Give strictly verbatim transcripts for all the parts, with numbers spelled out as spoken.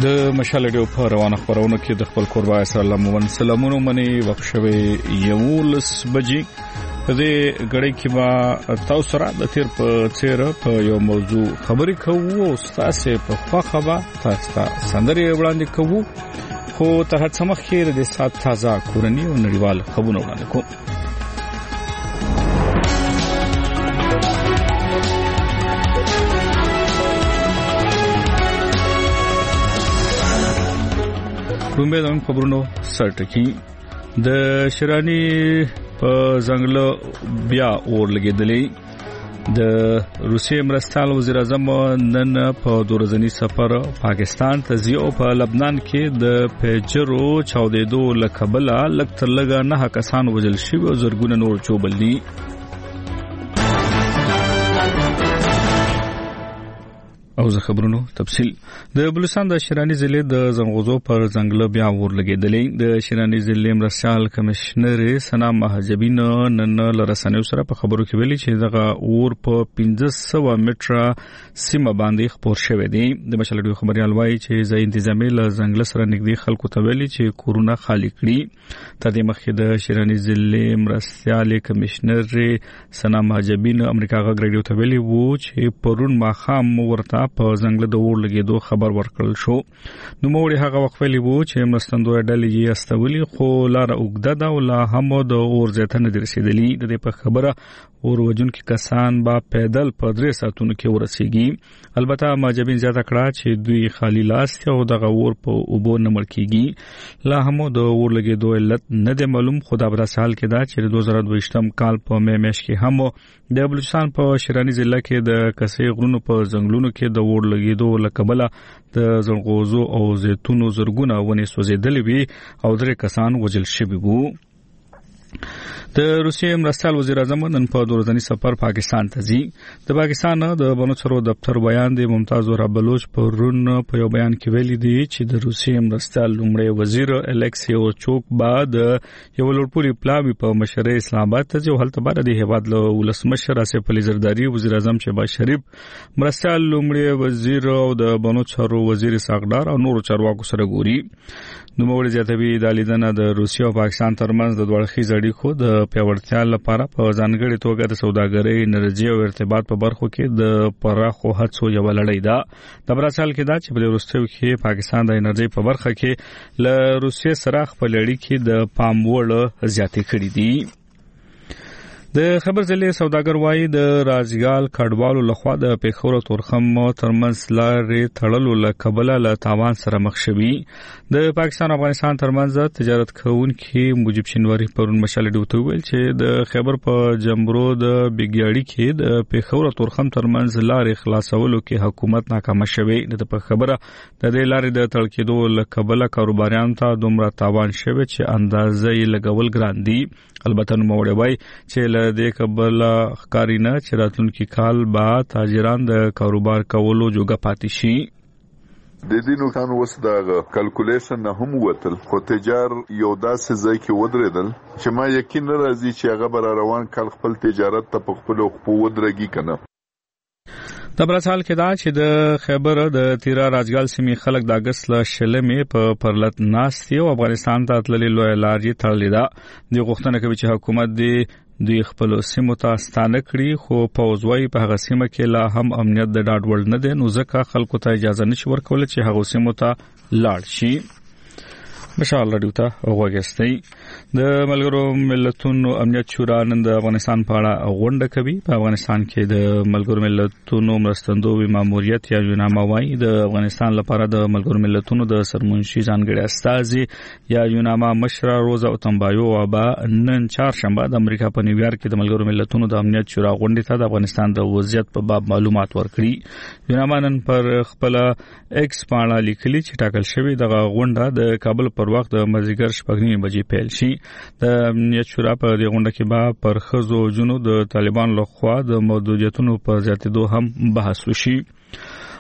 د مشال ډیو په روانه خبرونه کې د خپل قربا سلام و سلامونو منی وقشوي یولس بجې د غړې کې با تاسو سره د تیر په چیرې په یو موضوع خبرې کوو او تاسو په خوخه با تاسو سندري وړاندې کوو خو ته هڅه مخکې د سات تازه کورنی او نړیوال خبرونه وړاندې کوو. کومه د خبرونو سرټکی د شرانی په ځنګل بیا اور لګیدلې د روسیې مرستال وزیر اعظم نن په دورزنی سفر پاکستان ته ځي او په لبنان کې د پیجرو چاودېدو لکبل لکتر لګا نه کسان وجل شي او زرګونه نور چوبلي. او زه خبرونو تفصیل د بلوچستان د شرانی ضلع د زنغوزو پر ځنګل بیا ور لګیدلې د شرانی ضلع مرستیال کمشنر سنا مهاجبین نن لرسنیو سره په خبرو کې ویلي چې دغه اور په پنځه سوه متره سیمه باندې خپور شوی دی. د مشالډیو خبريال وایي چې ځای انتظامی له ځنګل سره نږدې خلکو ته ویلي چې کورونه خالی کړي. تر دې مخکې د شرانی ضلع مرستیال کمشنر سنا مهاجبین امریکا غږ رادیو ته ویلي وو چې پرون ماخام ورته په ځنګل د اور لګیدو خبر ورکړل شو. نو موږ هغه وخت ویلي وو چې مستندوی ډلې یې استولي خو لار اوږده ده او لا هم د اور زیاته نه رسیدلی. د دې په خبره اور وجونکي کسان با پیدل په درې ساعتونو کې ورسیږي. البته ماجبین زیاته کړه چې دوی خالی لاس او دغه اور په اوبو نه مړ کیږي. لا هم د اور لګیدو علت نه دی معلوم. خدا به سال کې دا چې دوه زره دوه کال په مې میاشت کې هم د بلوچستان په شرانی ضلع کې د کسې غرونو په ځنګلونو کې د اور لګیدو لکبله د زنغوزو او زیتونو زرګونه ونې سوځېدلې وي او درې کسان وژل شوي وو. د روسیې مرستیال وزیر اعظم نن په دورزنی سفر پاکستان ته ځي. د پاکستان د بنوچرو دفتر بیان دی ممتاز ور بلوچ په رون په یو بیان کې ویلي دی چې د روسیې مرستیال لومړی وزیر الکسی اوچوک بعد یو لوړپوړي پلاوی په مشر اسلام آباد ته ځي او هلته بعد د هیواد له ولسمشر اسف علي زرداری وزیر اعظم شهباز شریف مرستیال لومړی وزیر او د بنوچرو وزیر ساقدار او نور چارواکو سره ګوري. نو موږ زیاتوي د لیدنه د روسیې او پاکستان ترمنځ د دوه اړخیز اړیکو د پیاوړتیا لپاره په ځانګړي توګه د سوداګرۍ، انرژي او ارتباط په برخو کې د پراخو هڅو یو لړۍ ده. د برازیل کې دا چې په وروستیو کې پاکستان د انرژي په برخه کې له روسیې سره خپل اړیکې د پام وړ زیاتې کړې دي. د خبر ځلې سوداګر وایي د راځګال کډوالو لخوا د پیښور تورخم ترمنځ لارې تړلو لکبله له تاوان سره مخ شوي. د پاکستان افغانستان ترمنځ تجارت کوونکي موجب شینواری پرون مشال ډیوته ویل چې د خبر په جمبرو د بیګیاړي کې د پیښور تورخم ترمنځ لارې خلاصولو کې حکومت ناکامه شوی. د په خبره د دې لارې د تړل کېدو لکبله کاروباریانو ته دومره تاوان شوی چې اندازې یې لګول ګران دي. البته نو موړی وای چې له دې کبله ښکارینه چې راتلونکي کال به تاجران د کاروبار کولو جوګه پاتې شي. د دې نوکان وس د کلکولیشن نه هم وتل خو تجار یو داسې ځای کې ودرېدل چې ما یقین راځي چې هغه بر روان کال خپل تجارت ته په خپل خپل ودرېږي کنه. د برازیل کې دا چې د خیبر د تیرا راځګال سیمې خلک د اگست ل شلمې په پرلط ناستي او افغانستان ته تللې لوی لارې تړلې ده. د غوښتنه کوي چې حکومت دې دوی خپل سیمو ته ستانه کړي خو پوځوي په هغه سیمه کې لا هم امنیت د ډاډ وړ نه دی. نو ځکه خلکو ته اجازه نشي ورکول چې هغه سیمو ته لاړ شي. مشال رادیو ته وګورئ. د ملګرو ملتونو امنیت شورا نن د افغانستان په اړه غونډه کوي. په افغانستان کې د ملګرو ملتونو مرستندوی ماموریت یا یوناما وایي د افغانستان لپاره د ملګرو ملتونو د سرمنشي ځانګړي استازي یا یوناما مشره روزا اوتمبایو وبا نن چهارشنبه د امریکا په نیویارک کې د ملګرو ملتونو د امنیت شورا غونډې ته د افغانستان د وضعیت په باب معلومات ورکړي. یوناما نن پر خپل ایکس باندې لیکلي چې ټاکل شوی د غونډه د کابل پر وخت د مازیګر شپږ نیمې بجې پیل شي. د امنیت شورا په دې غونډه کې به پر ښځو او جنو د طالبان لخوا د محدودیتونو په زیاتېدو هم بحث وشي.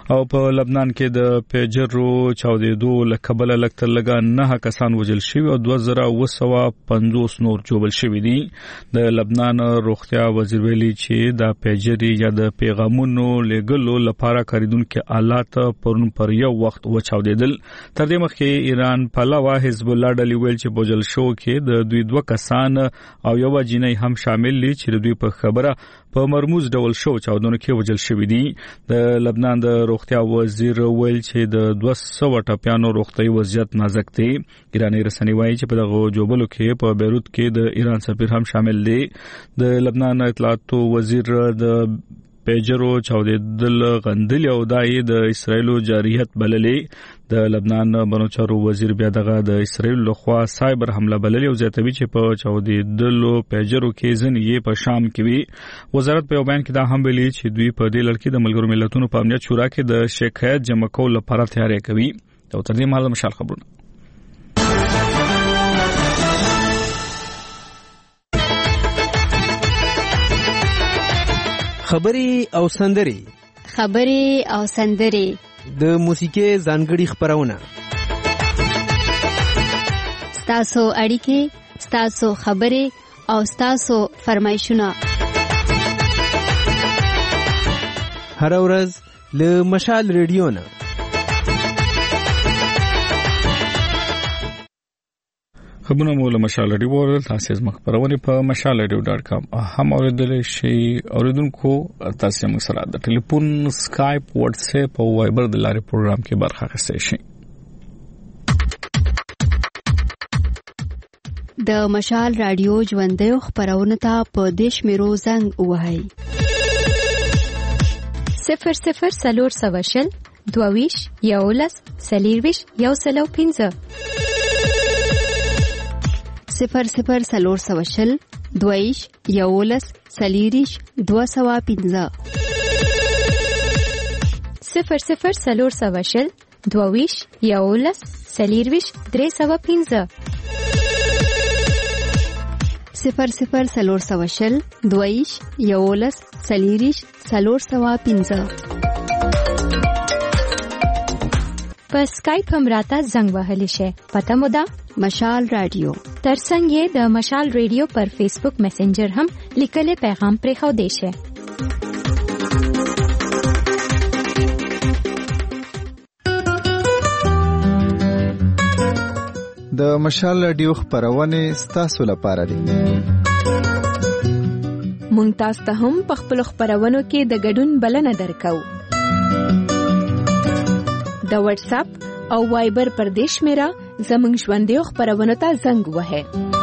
او په لبنان کې د پیجرو چاودېدو له کبله لکتر لګا نه کسان وژل شوي او دوه زره اوه سوه پنځوس نور جوړل شوي دي. د لبنان روغتیا وزیر ویلي چې د پیجري یا د پیغامونو لګلو لپاره کاریدونکو آلات پرون پر یو وخت وچاودېدل. تر دې مخکې ایران پلاوا حزب الله ډلې ویل چې بوجل شو کې د دوی دوه کسان او یو جنۍ هم شامل دي چې دوی په خبره په مرموز ډول شو چاودنو کې وژل شوی دي. د لبنان د روغتیا وزیر ویل چې د دوه سوه ټپیانو روغتي وضعیت نازک دی. ایراني رسنۍ وایي چې په دغه جوبلو کې په بیروت کې د ایران سفیر هم شامل دی. د لبنان اطلاعات وزیر د پیجرو چاودېدل غندل او دای د اسرایلو جارحیت بللې. د لبنان بنوچارو وزیر بیا دغه د اسرایل لخوا سایبر حمله بللې او زیاتوي چې په چاودېدلو پیجرو کې ځنې په شام کې وي. وزارت په بیان کې دا هم ویلي چې دوی په دې لړ کې د ملګرو ملتونو په امنیت شورا کې د شکایت جمع کولو لپاره تیاری کوي. او تر دې مهاله مشال خبرونه خبري او سندري خبري او سندري د موسیقي ځانګړي خبرونه ستاسو اړیکې ستاسو خبري او ستاسو فرمایشونه هر ورځ له مشال ریډیو نه خبرونه مو له مشال ریډیو ورل تاسو زما خبرونه په مشال ریډیو ډاټ کام هم اوریدل شي. اوریدونکو تاسو موږ سره د ټلیفون سکایپ واتس اپ او وایبر د لارې پروګرام کې برخه اخیستئ شئ. د مشال رادیو ژوندۍ خبرونه ته په دیش میرو زنګ وهاي صفر صفر سلور سواشل دوویش یولس سلیرویش یو سلو پینځه صفر صفر سلور سواشل دویش یولس سلیریش دو سوا پینځه صفر صفر سلور سواشل دوویش یولس سلیرویش درې سوا پینځه صفر صفر سلور سواشل دویش یولس سلیریش سلور سوا پینځه په سکایپ هم راته زنګ وهلی شي. پته مو ده مشال رادیو ترڅنګ یې د مشال ریډیو پر فیسبوک میسنجر هم لیکل پیغام پرې خو دی شي. د مشال رادیو خبرونه ستاسو لپاره دي. مونږ تاسو ته هم په خپل خبرونو کې د ګډون بلنه درکو. د واتس اپ او وایبر پر دیش میرا زمنګ ژوندۍ خبرونه ته زنګ وهه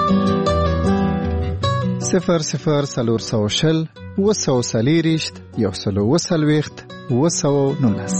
صفر صفر سلور سوشل وسو سلیریشت یو سلو وسلويخت وسو نونس.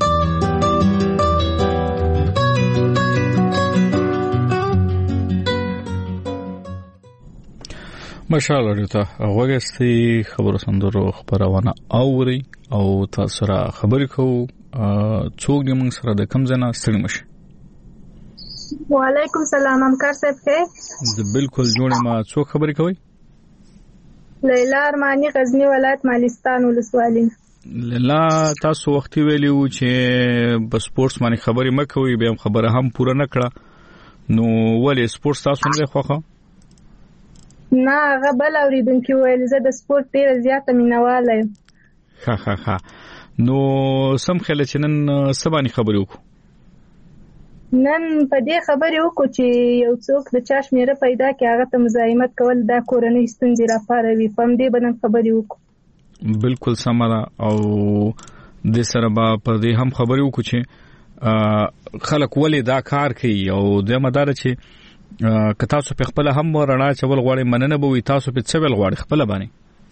مشال ورته غوږستي خبرو سندرو خبرونه اوري او تاسو را خبرې کوو. څوک دې موږ سره د کوم ځای نه ستړي مشي؟ وعلیکم سلام همکار صاحب ښه؟ زه بالکل جوړ یم. څوک خبرې کوي؟ لیلا ارمانی غزنی ولایت مالستان ولسوالۍ. لیلا تاسو وختي ویلیو چې په سپورتس باندې خبرې مکوئ بیا خبره هم پوره نه کړه نو ولې سپورتس تاسو نه خوښه؟ نه هغه بل اوریدونکي ویل زه د سپورت ډېره زیاته مینهواله یم. ښه ښه ښه نو سم خیال چې نن سبا نه خبرې وکړو. نن په دې خبرې وکړو چې یو څوک د چا شمیره پیدا کړي هغه ته مزاحمت کول دا کورنۍ ستونزې راپاروي. په همدې به نن خبرې وکړو. بالکل سمه ده او د سره به په دې هم خبرې وکړو چې خلک ولې دا کار کوي او د مدار چې که تاسو په خپل هم رڼا چول غواړئ مننه به وي تاسو په څه ول غواړئ خپل باندې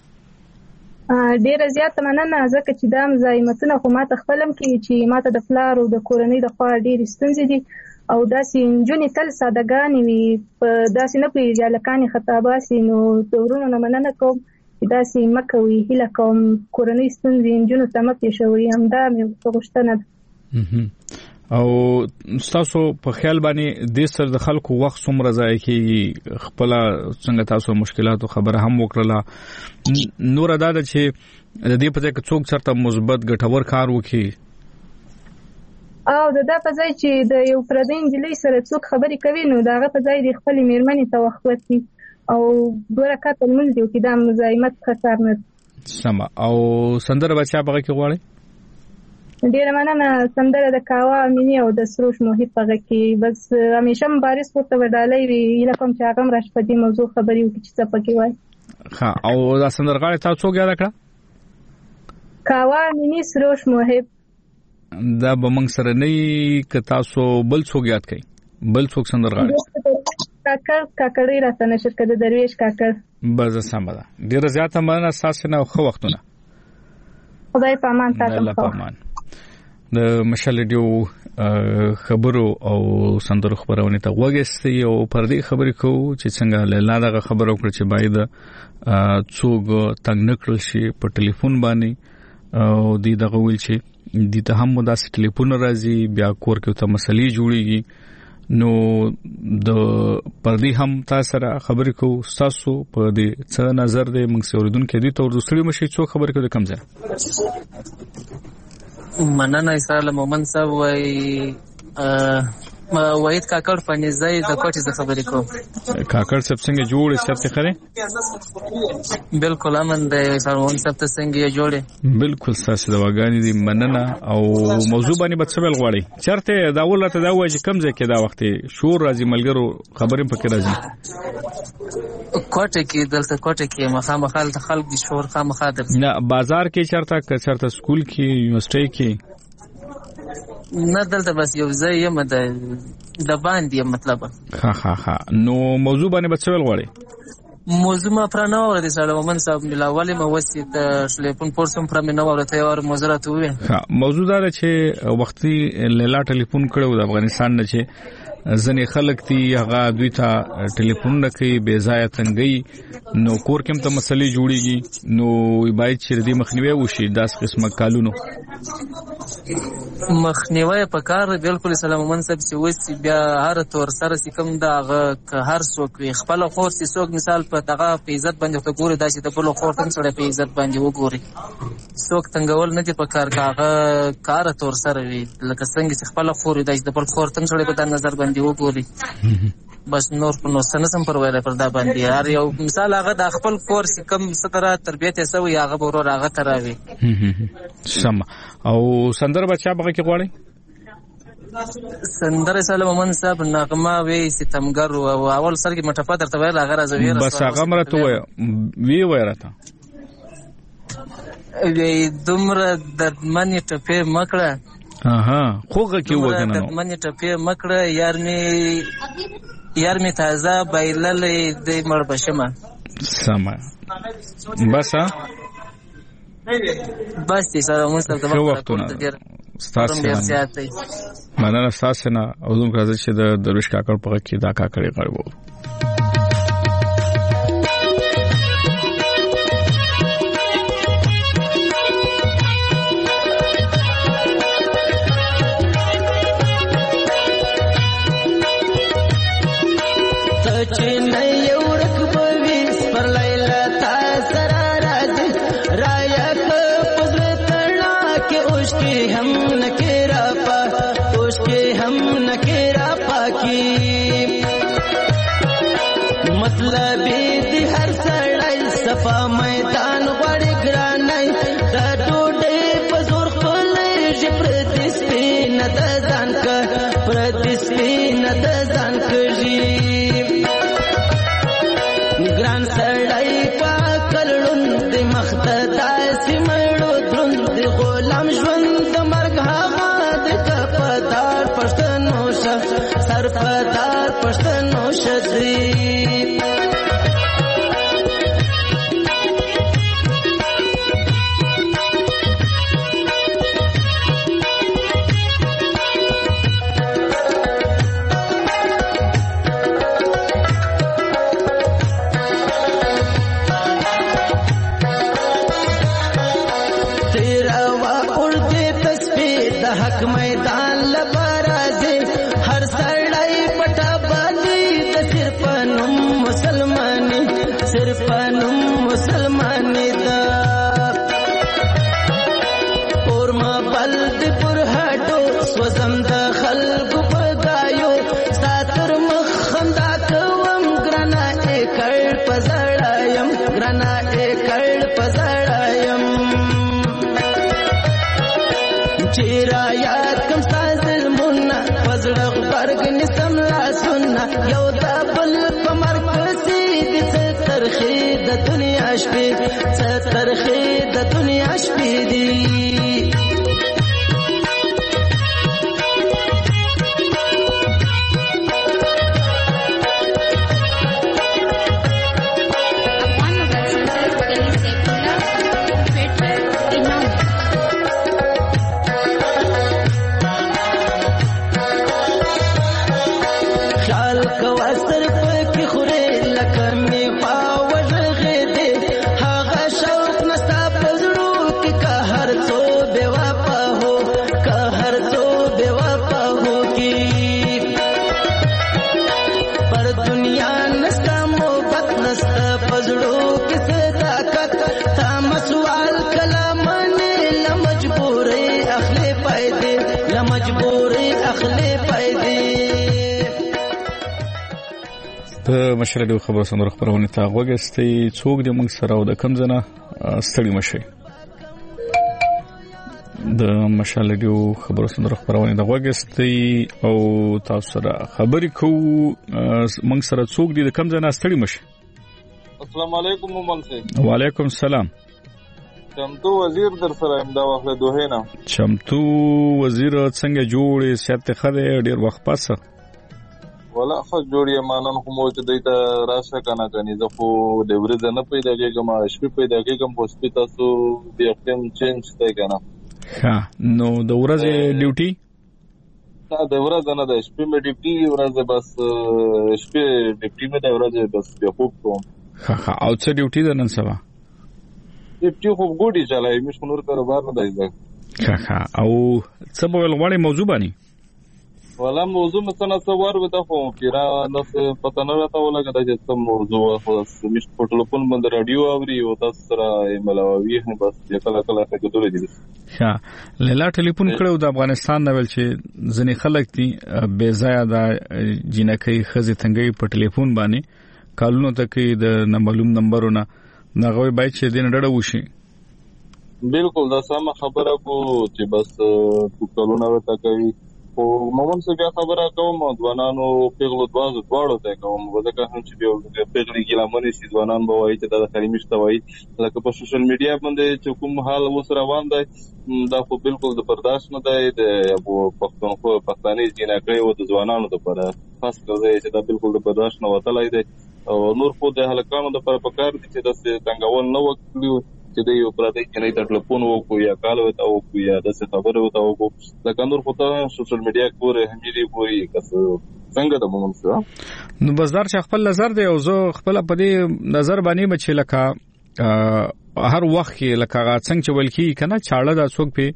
ډیره زیاته مننه ځکه چې دا مزاحمتونه خو ماته خپلم کې چې ماته د پلار او د کورنۍ د خوا ډېرې ستونزې دي او داسې نجونې تل سادهګانې وي په داسې نه پوهېږي هلکانې خطاباسي نو د ورونو نه مننه کوم چې داسې مه کوئ هیله کوم کورنۍ ستونزې نجونو ته مه پېښوئ همدا مې غوښتنه ده. او تاسو په خیال باندې د سر د خلکو وخت څومره ضایع کیږي خپل څنګه تاسو مشکلاتو خبره هم وکړه نور ادا ده چې د دې په ځای کې څوک چرته مثبت ګټور کار وکړي او د دا په ځای چې د یو پردۍ نجلۍ سره څوک خبرې کوي نو د هغه په ځای د خپلې مېرمنې ته وخت ورکړي او دوه رکعته لمونځ دې وکړي، دا مزاحمت ښه کار نه دی. سمه. او سندره به چا په غږ کې غواړئ؟ ډېره مننه. سندره د کاوه امیني او د سروش محیط په غږ کې. بس همیشه مبارز پورته به ډالۍ وي، هیله کوم چې هغه هم راشي په دې موضوع خبرې وکړي چې څه پکې وایي. ښه. او دا سندرغاړې تا څوک یاده کړه؟ کاوه امیني، سروش محیط. دا به موږ سره نه وي که تاسو بل څوک یاد کړئ؟ بل څوک سندرغاړی؟ کاکړ کاکړی راته نشر کړه، درویش کاکړ. بس سمه ده. ډېره زیاته مننه ستاسو نه، ښه وختونه. خدای په امان. تاسو الله په امان. د مشال ریډیو خبرو او سندرو خبرونه ته وګورئ او پر دې خبرې کوو چې څنګه لاله دغه خبرو کړ چې باید څوک تنگ نکړل شي په ټلیفون باندې او دې دغه ویل چې د ته هم داسې ټلیفون راځي بیا کور کې ته مسلې جوړيږي نو د پردي هم تاسو سره خبرې کوو تاسو په دې څه نظر دې موږ سوریدونکو دې تور دوسري مشي څو خبرې کوي کم ځای مننه اسرائیل مومن صاحب وای وحید کاکړ پنځای د کوټې څخه خبرې کوم. کاکړ صاحب څنګه جوړ شپته خره؟ بالکل امن دی سرون صاحب ته څنګه جوړه؟ بالکل تاسو د واګانی دی مننه او موضوع باندې بتسبل غواړي چرته دا ولته دا وایي کم ځای کې دا وخت شور راځي ملګرو خبرې پکې راځي کوټه کې دلته کوټه کې مخامخ خلک د شور خامخا در نه بازار کې چرته چرته سکول کې یونیورسيټي کې نه دلته بس یو ځای یم د د باندې مطلب ها ها ها نو موضوع باندې بچول غواړي موضوع ما پر نه ورته سره مومن صاحب ملاولې مو وسیت ټلیفون پورسم پر نه ورته یو موضوع راته وې ها موضوع دا چې وختي لیلا ټلیفون کړو د افغانستان نه چې ځنې خلک دي هغه دوی ته ټلیفون نه کوي بے ځای تنګي نو کور کې هم ته مسلې جوړيږي نو باید چې دې مخنیوي وشي داس قسمه کالونو مخنیوي په کار بالکل سلام منصب چې وسی بیا هر تور سره سکم دا هر څوک خپل خور سي څوک مثال په دغه په عزت باندې ته ګوري داسې د بل خور تم سره په عزت باندې وګوري څوک څنګهول نه دي په کار کاغه کار تور سره وي لکه څنګه چې خپل خور داسې د بل خور تم سره په نظر باندې وګوري بس نور په نو سنسم پر وایره پر دا باندې هر یو مثال هغه د خپل کور کم ستره تربیت یې سوی هغه ورور هغه تراوي سم او سندر بچا بغه کې غواړي سندر سلام مومن صاحب نغمه وی ستمګر او اول سر کې مټفه درته ویل هغه راځوي بس هغه مرته وی وی وایره وی دومره د منی ټپه مکړه اها خوګه کې وګنه د منی ټپه مکړه یار می یار می تازه بایلل د مړ بشمه سما بس بس دې سره موږ ته د وختونه ستاسو مننه تاسو نه او زموږ راځي چې د درویش کاکړ په کې دا کاکړې غړو میدان غړي ګرانای د ټوډې په زور خپلې جپر دې سپین د ځان ک پر دې سپین د ځان کږي ګران سړی په کلون دې مخته سیمړو دروند دې غلام ژوند د مرګ هغه د کپدار پښتنو شه سر پدار پښتنو شدري میدان لبرازي هر سړی پټه باندې د صرفنم مسلمانې صرفنم مسلمانې دا اور ما بلد پر هټو سوزم شپې څه ترخې د دنیا شپې دي د مشرډو خبرو سندرو خبرونه ته غوږستي څوک د موږ سره او د کم ځنه ستړي مشي د مشرډو خبرو سندرو خبرونه ته غوږستي او تاسو سره خبرې کوو موږ سره څوک د کم ځنه ستړي مشي السلام علیکم مومن سي وعلیکم السلام چمتو وزیر در سره امدا وخت دوه نه چمتو وزیر څنګه جوړې سیاست خده ډیر وخت پاسه ولا خو جوړی مانن خو مو چې دیتا راشه کنه کني زه خو د ورځ نه پیدا کېږم شپې پیدا کېږم په سپیتا سو د خپل چینج ته کنه ها نو د ورځ ډیوټي دا د ورځ نه د شپې مې ډیوټي ورځ بس شپې ډیوټي مې د ورځ بس په خوب کوم ها ها او څه ډیوټي ده نن سبا ډیوټي خو ګوډي چلای مې شنور کاروبار نه دی ها ها او څه په لغړې موضوع باندې ولا موضوع مثلا څوار وته خو پیرا نس پته نه راته ولګا چې څه موضوع خو مش په ټلیفون باندې رادیو اوري او تاسو سره ملاوي هم بس کله کله څه کېدل دي ها لاله ټلیفون کړو د افغانستان نه ول چې ځنې خلک دي بے ځای دا جنکې خزه تنګي په ټلیفون باندې کالونو تک د معلوم نمبرونه نغوي بای چې دین ډډه وشي بالکل دا سم خبره کو چې بس کالونو ته کوي او مومن څه بیا خبره کوم ځوانانو پیغلو دوازو دواړو ته کوم ولکه هم چې یو پیغلي ګلامنې شي ځوانان به وایي چې دا خلیمي شتوي لکه په سوشل میډیا باندې چې کوم حال وس روان دی دا خو بالکل د برداشت نه دی د ابو پښتونخوا پښتاني جنکې او د ځوانانو لپاره خاص کړی چې دا بالکل د برداشت نه وتلای دی او نور خو د هلکانو لپاره پکار دي چې د څنګهول نه وکړي چې د یو پردي کې نه ټلیفون وکړو یا کال وته وکړو یا د څه خبره وته وکړو لکه نور خو ته سوشل میډیا کوره همېږي کوی کس څنګه د مومن سره نو بازار چې خپل نظر دی او زه خپل په دې نظر باندې مچ لکه هر وخت لکه څنګه چې ولکی کنه چاړه د څوک په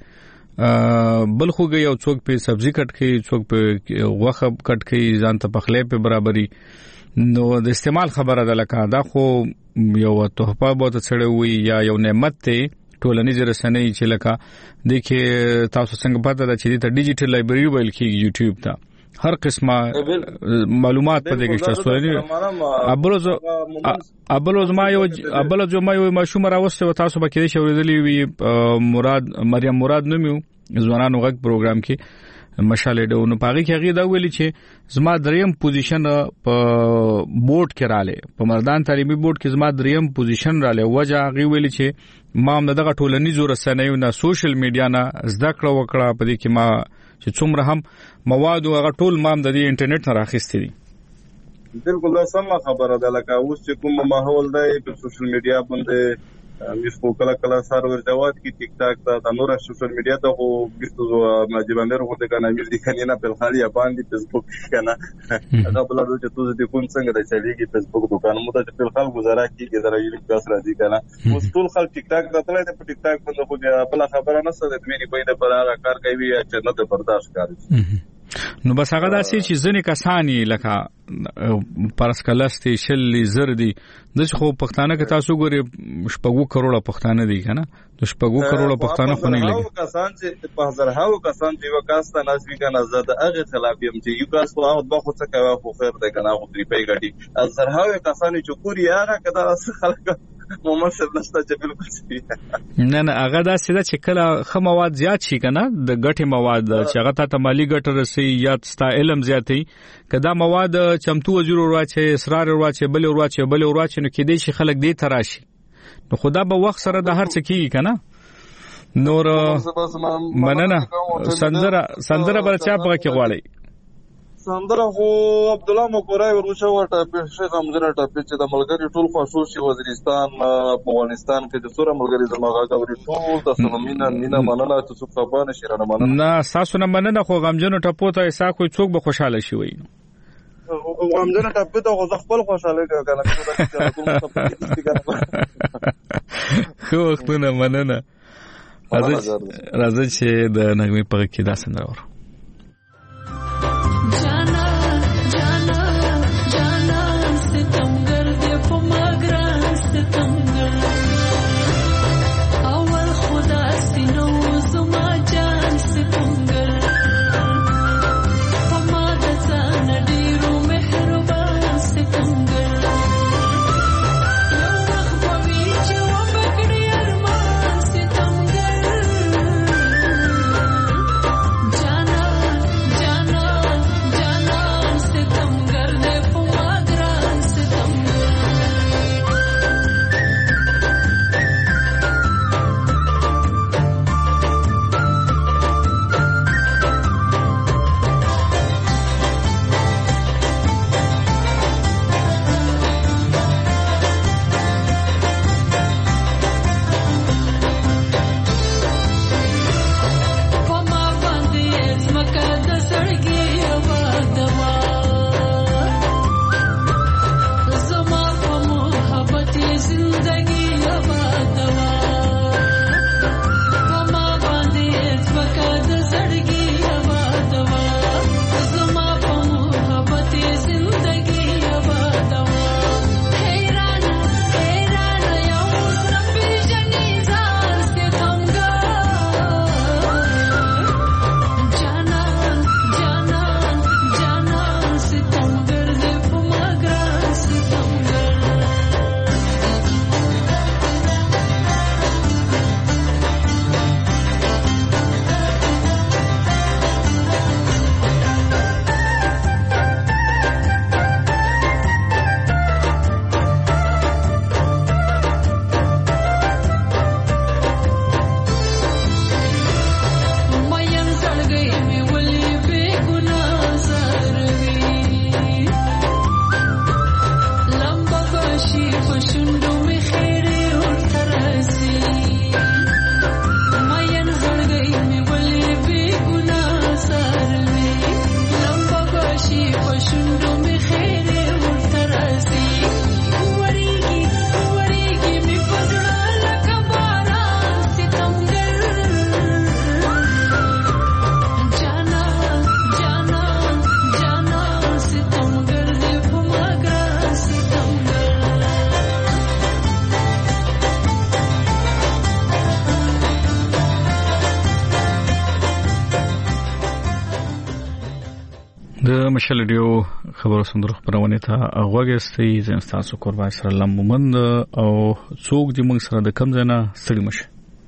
بل خوږي او څوک په سبزی کټ کې څوک په غوخه کټ کې ځان ته پخلې په برابرۍ نو د استعمال خبره ده لکه دا خو یو تحفه بہت سره وي یا یو نعمت ته ټولنیز رسنۍ چې لکه دغه تاسو څنګه پته ده چې ته ډیجیټل لایبرری ویل کې یوټیوب ته هر قسمه معلومات په دې کې تاسو لري ابلوز ابلوز ما یو ابلوز ما یو ماشوم راوسته تاسو به کې شوړېدلی وي مراد مریم مراد نومیو ځوانانو غږ پروګرام کې مشاله ډو نو پاغي کې هغه دا ویلي چې زما دریم پوزیشن په بورډ کې رااله په مردان تعلیمي بورډ کې زما دریم پوزیشن رااله وجه هغه ویلي چې ما هم دغه ټولنیزو رسنیو نه سوشل میډیا نه زده کړه وکړه په دې کې ما چې څومره هم مواد او هغه ټول ما هم د انټرنیټ نه راخېستې دي بالکل دا سم خبره ده لکه اوس چې کوم ماحول دی په سوشل میډیا باندې مش په کله کله سرور جواد کی ټیک ټاک ته نور سوشل میډیا ته خو بیستو ماجبانه ورته کنه مې دي کنه نه په خالي باندې فیسبوک کنه هغه بل ورته چې تاسو دې کوم څنګه د چلیږي فیسبوک دکان مو ته په خلک گزاره کیږي درا یو کس راځي کنه اوس ټول خلک ټیک ټاک ته تللی په ټیک ټاک باندې خو بل خبره نه ستاسو د ویني په دې پر هغه کار کوي چې نه ته برداشت کوي نو بس هغه داسې چې ځنې کسانی لکه پرسکلستي شلې زردي د خو پښتانه کې تاسو ګوري شپږو کروڑه پښتانه دي کنه د شپږو کروڑه پښتانه خو نه لګي کسان چې په هزار هاو کسان چې وکاسته نسبی کنه زده هغه خلاف يم چې یو کس خو هغه خو څه کوي خو خیر ده کنه خو تری پی غټي هزار هاو کسان چې کوري هغه کدا خلک مومن څه نشته چې بالکل صحیح نه نه هغه دا سیده چې کله خه مواد زیات شي کنه د غټي مواد چې هغه ته مالی ګټه رسي یا ستا علم زیاتې کدا مواد چمتو وزیر ورواچې اصرار ورواچې بل ورواچې بل ورواچې نو کې دې شي خلک دې تراشي نو خدا به وخت سره د هر څه کیږي کنه نور مننه سندره سندره بل چا په کې غواړي سندره خو عبد الله مقورای ورچا وټه په شیخ امزره ټاپې چې د ملګری ټول خصوص شي وزیرستان افغانستان کې د سوره ملګری زماغه غوړي ټول تاسو مینا مینا مننه تاسو خپانه شیرانه مننه نه تاسو نه مننه خو غمجنو ټپو ته ایسا کوئی څوک به خوشاله شي وي غمجنو ټپو ته خو خپل خوشاله کنه خو خپل مننه راځي چې د نغمه په کې دا سندره ور مشل ډیو خبرو سندرو خبرونه ته غوګستې زم تاسو قربان سره لمومند او څوک دې موږ سره د کم ځنه ستړي مشه.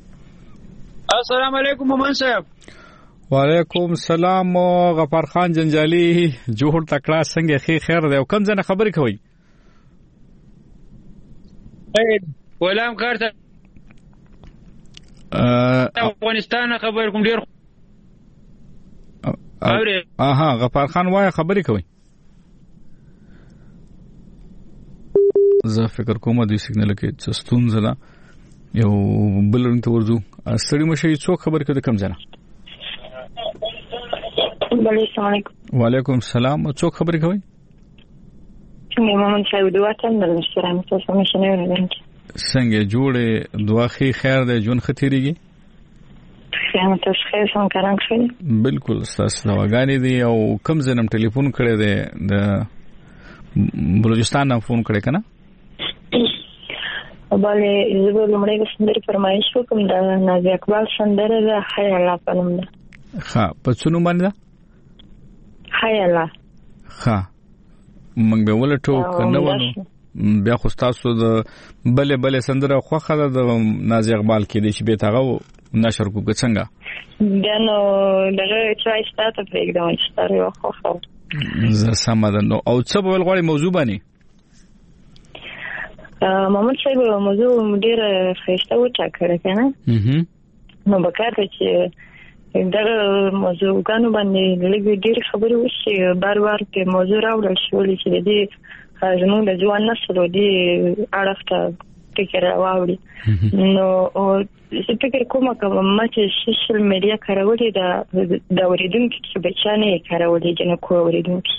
السلام علیکم مومن صاحب. وعلیکم السلام غفار خان جنجالي جوړ تکړه څنګه خې خیر دی او کم ځنه خبرې کوي؟ ولام کارته افغانستان خبر کوم ډیر اها غفار خان وای خبرې کوي. زه فکر کوم د سیګنل کې څستون زلا یو بلرنګ ته ورځو ستړي مشه څوک خبرې کوي کم ځنه؟ السلام علیکم. وعلیکم السلام څوک خبرې کوي؟ محمد صاحب دعا څنګه نشته تاسو مشه نه ورته څنګه جوړه دعا خې خیر دی جون ختیریږي تاسو خیر څنګه کاران شئ؟ بالکل تاسو نوګانی دی او کم زنم ټلیفون کړی دی د بلوچستان نه فون کړی کنه بله زه لمړی سندري فرمایش وکم د نازي اقبال سندره ده حي الله پنوم ده. ها په څونو باندې حي الله ها موږ به ولټو کنه ونه بیا خو تاسو د بلې بلې سندره خوخه د نازي اقبال کې دي چې به تاغه نشر کوګ څنګه دنو دغه چای ستاسو پرېږدم چې تاسو خوخه زه سم ده نو او څه په غوړې موضوع باندې محمد صاحب موضوع ډېر ښایسته وټاکله کنه نو بکار ته چې دغه موضوعګانو باندې لږ ډېر خبرې وشي بار بار په موضوع راوړل شولې چې د دې زموږ د ځوان نسل دی اړخ ته فکر راوړي نو زه فکر کوم کوم چې سوشل میډیا کارولې د د اوریدونکو چې بچانه یې کارولې جن کو اوریدونکو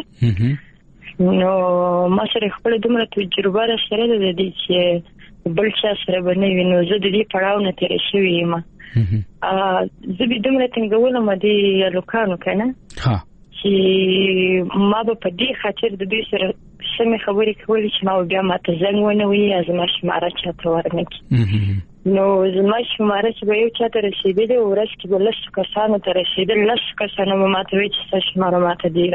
څنګه نو ما سره خپل دومره تجربه را سره د دې چې بل څه سره باندې نو زه د دې پړاو نه تیر شوې یم ا زه به دومره څنګه ولم دې لوکانو کنه ها چې ما په دې خاطر د دې سره سمې خبرې کولې چې ما بیا ماته زنګ ونه وي از ما شماره چاته ورنکي نو زما شماره چې به یو چاته رسیدلې ورځ کې به لس کسانو ته رسیدل لس کسانو به ماته وایي چې شماره ماته دی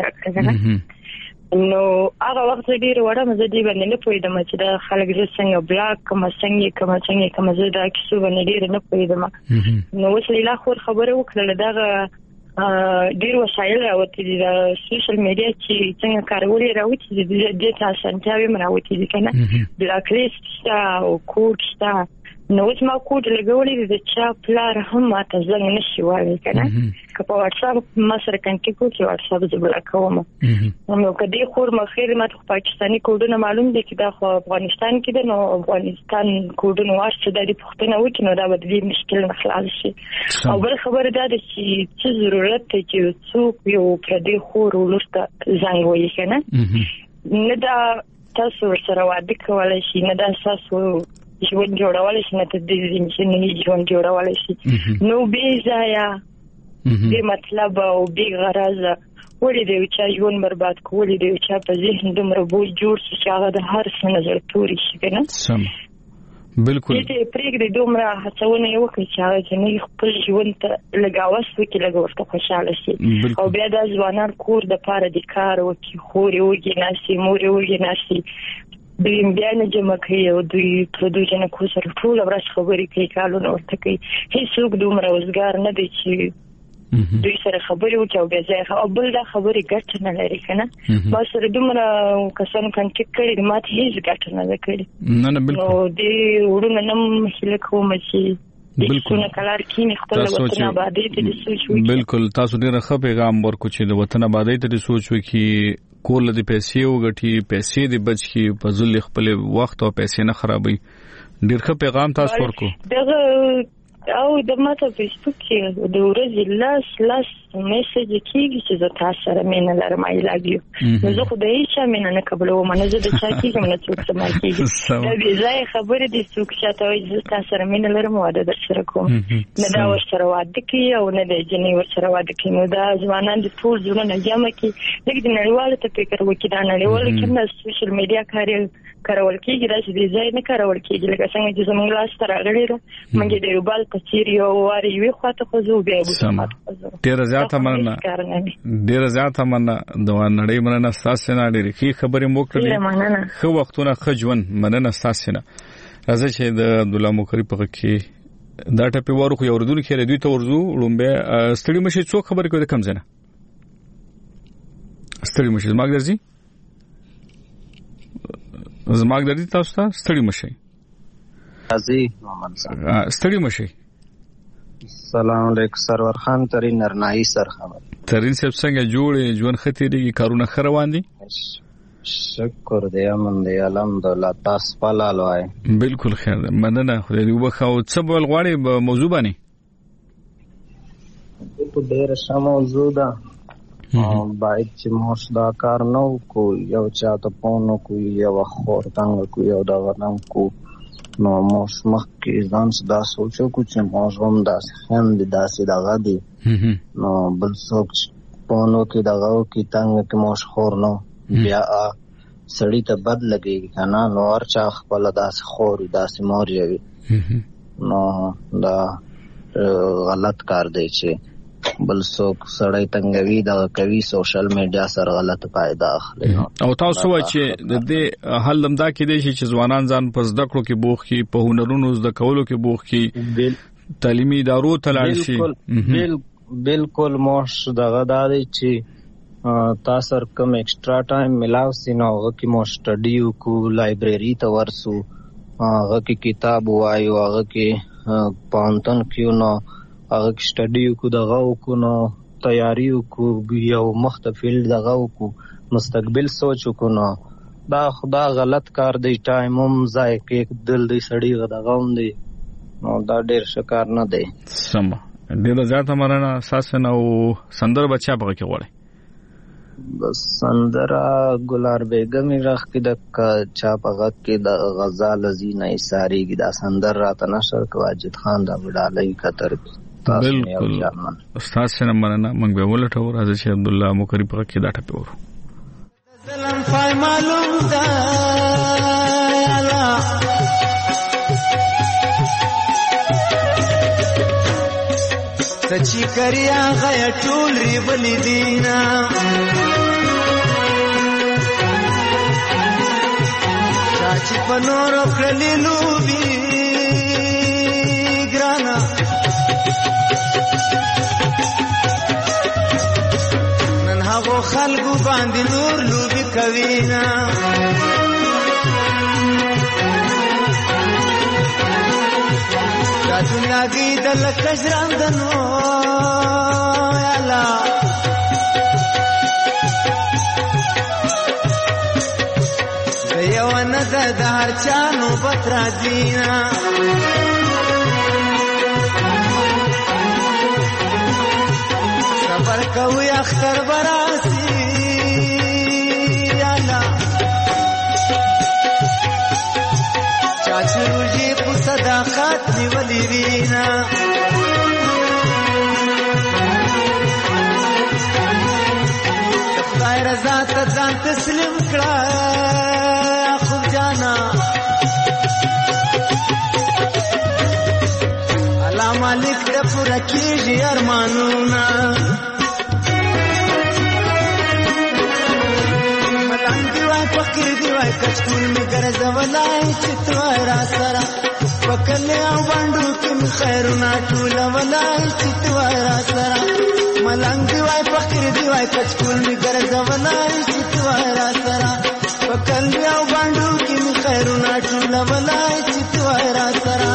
راکړه نو هغه وخت ډېر وړه مزه دی باندې نه پوهېدم چې دا خلک زه څنګه بلاک کوم څنګه کوم څنګه کوم زه دا کیسو باندې ډېر نه پوهېدم نو اوس لیلا خور خبره وکړله دغه ډیر وسایل راوتی دي د سوشل میډیا چې څنګه کارولې راوتی دي د دې تاسو انټاوي مراوتی دي کنه بلاک لیست او کوډ شتا نو اوس ما کوډ لګولې د چا پلار هم ماته زنګ نشي وایي کنه که په واتس اپ ما سره کنټیکټ کوي واتس اپ زه بلاک کوم نو کدی خور مخیر ماته پاکستاني کوډونه معلوم دي چې دا خو افغانستان کې ده نو افغانستان کوډونه واسطه د پښتنه وکړي نو دا به دې مشکل نه خلاص شي او بل خبره ده چې څه ضرورت دی چې څوک یو پردي خور ولرته زنګ وایي کنه نه دا تاسو سره واده کولای شي نه دا تاسو ژوند جوړولای شي نه ته دې چې ژوند جوړولای شي نو به ځایا دې مطلب او دې غرض ولې دې چې ژوند برباد کولی دې چې په ذهن دومره بوج جوړ شي چې هغه د هر څه نظر توري شي کنه سم بالکل دې پرېږدي دومره هڅونه یو کوي چې هغه چې خپل ژوند ته لګاوس وکړي لګورته خوشاله شي او بیا د ځوانان کور د پاره د کار وکړي خوري وګي ناسي موري وګي ناسي دوی بیا نه جمع کوي او دوی پرودوژن کو سره ټول ورځ خبرې کوي کالونه ورته کوي هیڅوک دومره وزګار نه دی چې دوی سره خبرې وکړي او بیا ځای او بل دا خبرې ګټه نه لري کنه ما سره دومره کسان کنټیکټ کړي ماته هیڅ ګټه نه کړي نه نه بالکل نو دې ورونه نم هله کوم چې بالکل کلار کینی خپل وطن آبادی ته سوچ وکړي بالکل تاسو ډېر ښه پیغام ورکو چې د وطن آبادی ته سوچ وکړي کول د پیسې وګټي پیسې د بچ کی په ځل خپل وخت او پیسې نه خرابوي ډېر ښه پیغام تاسو ورکو دغه او د ماته فیسبوک کې د ورځې لاس لاس میسج کیږي چې زه تاسو سره مینه لرم ای لاګ یو نو زه خو د هیڅ مینه نه قبلوم نه زه د چا کېږم نه څوک سم کېږي دا به ځای خبره دي څوک چې ته زه تاسو سره مینه لرم واده در سره کوم نه دا ور سره واده کوي او نه د جنې ور سره واده کوي نو دا ځوانان د ټول ژوند جامه کې لکه د نړیوالو ته فکر وکړي دا نړیوالو کې د سوشل میډیا کار کارول کېږي دا چې د ځای نه کارول کېږي لکه څنګه چې زموږ لاس تر غړي ده مونږ د یو بل کثیر یو واري وی خواته خو زو بیا وځم ډیر زیاته مننه ډیر زیاته مننه د نړۍ مننه تاسو نه ډېر ښه خبرې مو کړې خو وختونه خجون مننه تاسو نه راځي چې د عبد الله مکری په کې دا ټپه ورو یو ردون کې دوی ته ورزو لومبه ستړي مشي څوک خبرې کوي کم زنه ستړي مشي ماګ درځي زماګ درځي تاسو ته ستړي مشي راځي محمد صاحب ستړي مشي سلام علیکم سرور خان ترين نرنائی سر خبر ترين صاحب څنګه جوړ ژوند ختی دي کارونه خروان دي شکر دی امن دی الحمدلله تاسو په لالوای بالکل خیر ده مننه خو دې وبخو څه بول غواړي موضوع باندې په ډیر ښه موضوع ده او باید چې موږ دا کار نو کو یو چاته پونو کو یو خور څنګه کو یو دا ورنم کو نو موږ مخکې ځان دا سوچو کو چې موږ هم داسې هم داسې دغه دي نو بل څوک پونو کې دغه کې څنګه کې موږ خور نو بیا سړی ته بد لګي کنه نو ورچا خپل داسې خور داسې مور یوي نو دا غلط کار دی چې بل څوک سړی تنګوي دا کوي سوشل میډیا سره غلط فائدہ اخلي او تاسو وایي چې د دې حل لمدا کې دی چې ځوانان ځان په زده کړو کې بوخ کی په هنرونو زده کولو کې بوخ کی تعلیمي ادارو ته لاړ شي بالکل بالکل موږ دغه دادی چې تاسو کوم ایکسترا ټایم ملاو سي نو هغه کې مو سټډي وکړو، لایبرری ته ورسو، هغه کې کتاب وایو، هغه کې پانتون کیو نو هغه کې سټډي وکړو، دغه وکړو نو تیاری وکړو، یو مخته فیلډ دغه وکړو، مستقبل سوچ وکړو. نو دا خدا غلط کار دی، ټایم هم ضایع کې دل دی سړی دغه هم دی، نو دا ډیر ښه کار نه دی. سم ډیر زیاته مرنه. ساسن او سندر بچا په کې وړي بس سندرا ګلار بیگم رخ کې د چا په غږ کې د غزال زینه ساری کې دا سندر راته نشر کو واجد خان دا وډالای کتر. بالکل استاد سره مرنه موږ به ولټو راځي چې عبد الله مکری په کې دا ټپه ورو ظلم پای معلوم ده الله سچی کریا غیا ټول ری بلی دینا چاچی پنور کړلی لوبي ګرانا نن هغه خلکو باندې نور لوبي کوینا دا دنیا کې د لکجران دنو یالا دیو نه د هر چانو پترا دینا صبر کوي اختر براسی یالا چاچو روجی په صداقت نیولی وینا خدای رضا ته ځان تسلیم کړه خو جانا الله مالک د پوره کیږي ارمانونه فقیر دی وای کچکول می ګرځولای چې تو را سره وکړې او باندې کې خیرونه ټول ولای چې تو را سره ملنګ دی وای فقیر دی وای کچکول می ګرځولای چې تو را سره وکړې او باندې کې خیرونه ټول ولای چې تو را سره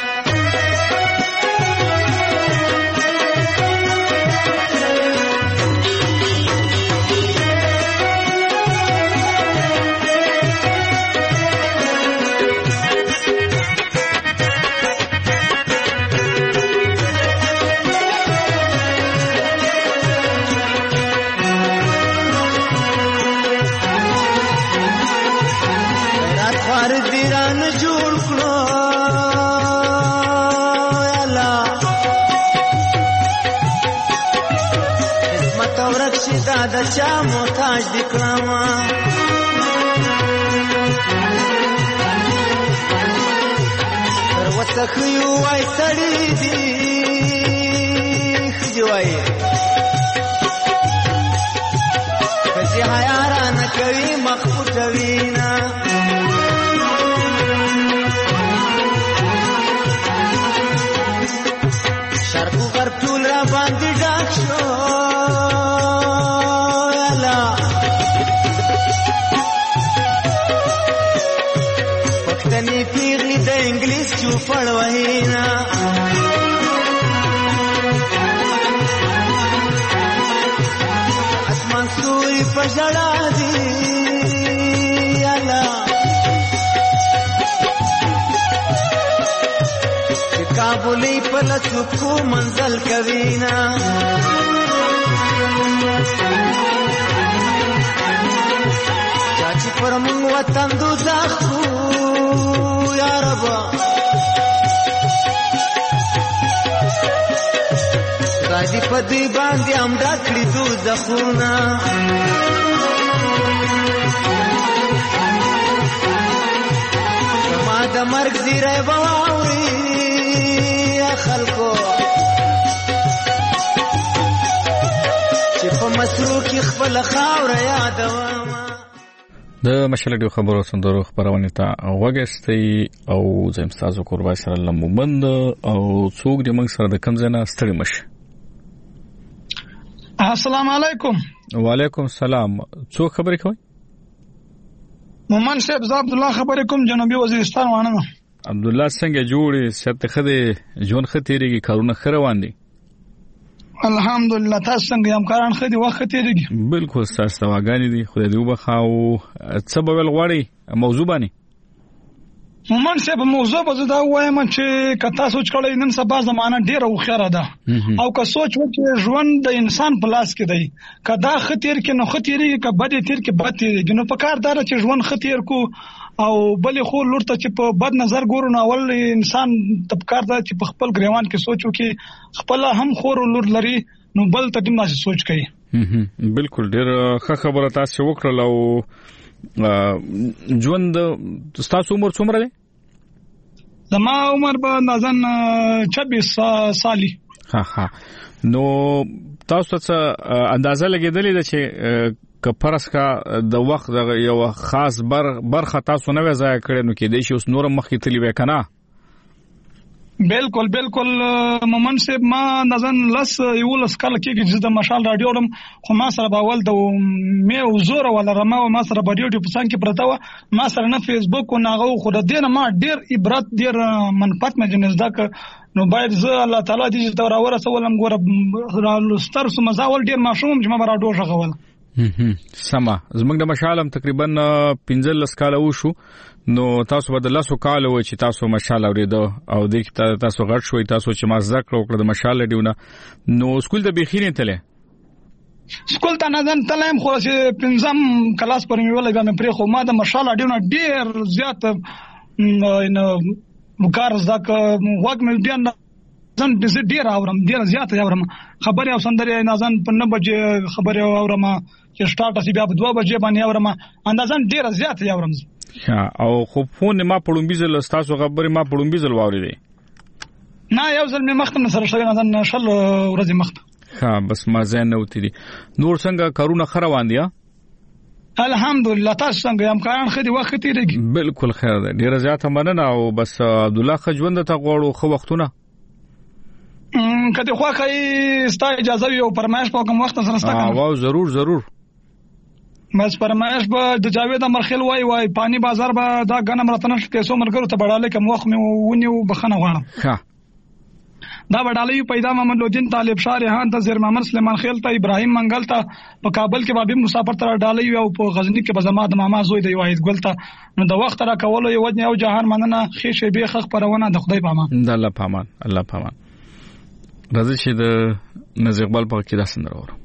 دا چا محتاج دی کلاما تر وسخیو وای سړی دی خجوای کچې حیا نه کوي مخفوت وینا شرکو پر ټول را باندې ډاک شو انګلیس چوپړ وهینا اسمان سوري پژړا دی الا کابلې په لڅکو منزل کوینا چاچی پر مونږ وطن دوزخو یا رب راځي په دې باندې هم ډکړي دوزخونه ما د مرګ زیری واوري خلکو چې په مسرو کې خپل خاوره یادوم. د مشلډیو خبرو سندرو خبرونه ته وګستي او زم تاسو قربای سره لمبند او څوک د موږ سره د کم ځنه ستړي مشه. السلام علیکم. وعلیکم السلام. څو خبرې کوي؟ مومن صاحب زه عبد الله خبرې کوم، جنوبي وزیرستان وانه. عبد الله څنګه جوړې ست خدي جون خطرېږي کارونه خروان دي؟ الحمدلله. تاسو څنګه یم کاران خدي وخت تیریږي؟ بالکل تاسو واغانی دي، خدای دې وبخاو. څه به ول غواړي موضوع باندې؟ مومن صاحب موضوع به دا وایم چې کتا سوچ کړی نن سبا زمانہ ډیره وخره ده او که سوچ وکړي ژوند د انسان په لاس کې دی، کدا خطر کې نو خطرېږي، که بد تیر کې بد تیریږي. نو په کار دار چې ژوند خطر کو او بلې خو لور ته چې په بد نظر ګورو نو اول انسان د کار دار چې په خپل ګریوان کې سوچ وکړي خپل هم خور لور لري نو بل ته دمه سوچ کوي. بالکل ډیر ښه خبره تاسو وکړل. او ژوند تاسو عمر څومره دی؟ زما عمر به نازن چوبیس سالي. ها ها. نو تاسو څه اندازه لګیدلې ده چې کپرس کا د وخت د یو خاص بر برخه تاسو نه وځای کړی نو کې د شي اوس نور مخې تلی وکنه؟ بالکل بالکل مومن صاحب ما نظن لس یو لس کال کې چې د مشال رادیو دم خو ما سره باول د مې وزور ولا رما ما سره رادیو په څنګه کې پرتا و، ما سره نه فیسبوک او ناغه خو د دین ما ډیر عبرت ډیر منفعت مې جنز دا ک نو باید زه الله تعالی دې ته راوړه سوالم ګوره ستر سم مزاول ډیر ماشوم چې ما رادیو شغول. سما زمونږ د مشالم تقریبا پنځه لس کال وشو، نو تاسو به د لاسو کال و چې تاسو مشال اوریدو او د تاسو غټ شوي تاسو چې ما زده کړو د مشال دیونه. نو سکول ته بخینه تله؟ سکول ته نه ځم تلم خو چې پنځم کلاس پر مې ولګم پرې خو ما د مشال دیونه ډیر زیات نو کار زده وګ مې ډیر ځن د ډیر اورم ډیر زیات اورم خبري او سندري نازن په نه بجې خبري اورم چې سٹارټ سی بیا په دوه بجې باندې اورم اندازن ډیر زیات اورم. او خو فون ما پړم بيزل تاسو خبري ما پړم بيزل واوري نه یو ځل مې مخ نه سره شوی نازن شل ورځې مخ. ها بس ما زین نو تیری نور څنګه کارونه خروان دي؟ الحمدلله. تاسو څنګه یم کاران خدي وخت تیریږي؟ بالکل خیر ده، ډیر زیات مننه. او بس عبد الله خجوند ته غوړو خو وختونه کله خو کوي ستا اجازه یو پرمایش په کوم وخت سره ستا کوم؟ واو ضرور ضرور. بس پرمایش به د جاوید امرخیل وای وای پانی بازار به دا غنم راتنه کې سو مرګرو ته بڑاله کوم وخت مې ونیو بخنه غواړم. ها دا بڑاله پیدا محمد لودین طالب شاه ریحان ته زیر محمد سلیمان خیل ته ابراهیم منګل ته په کابل کې بابي مسافر تر ډالې او په غزنی کې به زما د ماما زوی دی واحد ګل ته نو د وخت را کولو یو ودنه او جهان مننه خېشه به خخ پرونه د خدای پامان. د الله پامان الله پامان. راځي چې د نزیق بل په کې دا سندره وره.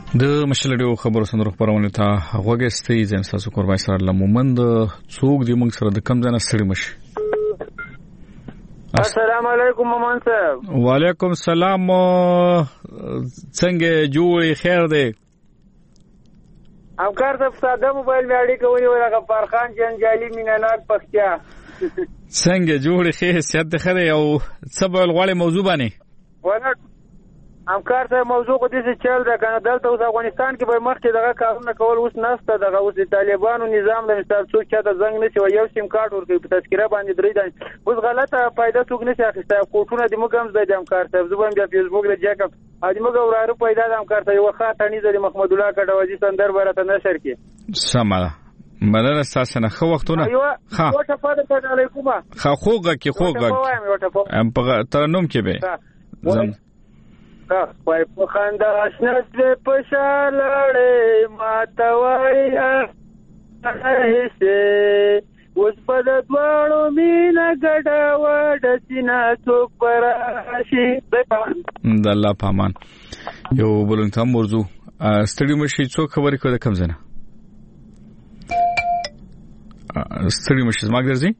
د مشلډیو خبرو سندرو خبرونه ته غوګستې زم تاسو قربای سره لمومند څوک دی موږ سره د کم ځای نه ستړي مشي. السلام علیکم مومن صاحب. وعلیکم السلام. څنګه جوړی خیر دی؟ همکار صاحب ساده موبایل می اړیکه ونیول غفار خان جنجالي مینانات پختیا. څنګه جوړی خیر سیادت خره او سبا الغوالي موضوع باندې ونه همکار صاحب موضوع کو دې چې چل دا کنه دلته اوس افغانستان کې به مخکې دغه کارونه کول اوس نشته. دغه اوس د طالبانو نظام د مثال څوک چاته زنګ نشي او یو سیم کارت ورکوي په تذکره باندې درې دان اوس غلطه پیدا څوک نشي اخیسته. کوټونه د موږ هم زده همکار صاحب زبم بیا فیسبوک له جاکم ا دې موږ وراره پیدا د همکار صاحب یو خاطرنی زری محمد الله کډوازی سندر برته نشر کې سماله مننه تاسو نه خو وختونه ها او ته فاده علیکم خو خوګه کې خوګه ام په ترنم کې به زم وای په خندا شنت په شالړې ماتوي هسه اوس په د دوړو مینا ګډا وډ سینا څوک پراشي د الله پامان یو بلنګ تام موضوع ستړي مشي څوک خبرې کوي د کم زنه ستړي مشي زما ګرځي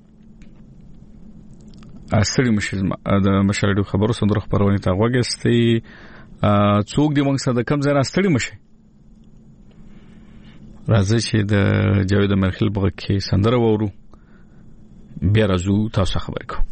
ستړي مشي د مشالډو خبرو سندرو خبرونه ته غوګستې څوک دی موږ سره د کم زنه ستړي مشي. راځي چې د جاوید مرخل بغه کې سندره وورو بیا راځو تاسو خبرې کوو.